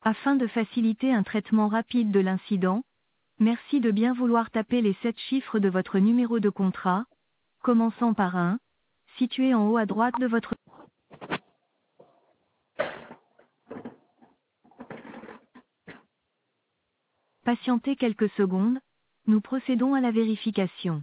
Afin de faciliter un traitement rapide de l'incident, merci de bien vouloir taper les 7 chiffres de votre numéro de contrat, commençant par 1, situé en haut à droite de votre... Patientez quelques secondes, nous procédons à la vérification.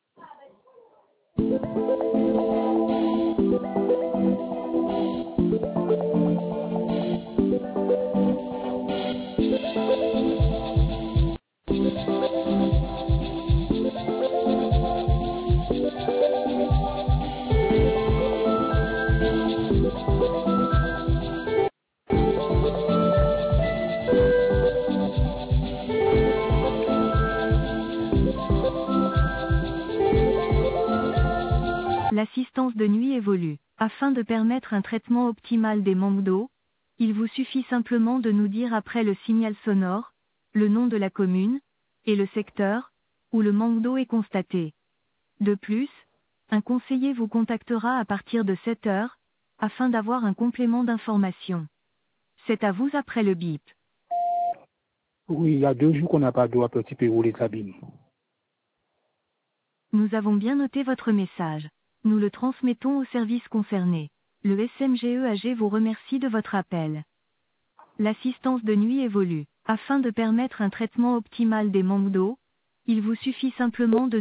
L'assistance de nuit évolue. Afin de permettre un traitement optimal des manques d'eau, il vous suffit simplement de nous dire après le signal sonore, le nom de la commune, et le secteur, où le manque d'eau est constaté. De plus, un conseiller vous contactera à partir de 7 heures, afin d'avoir un complément d'information. C'est à vous après le bip. Oui, il y a 2 jours qu'on n'a pas d'eau à Petit Pérou, les cabines. Nous avons bien noté votre message. Nous le transmettons au service concerné. Le SMGEAG vous remercie de votre appel. L'assistance de nuit évolue. Afin de permettre un traitement optimal des manques d'eau, il vous suffit simplement de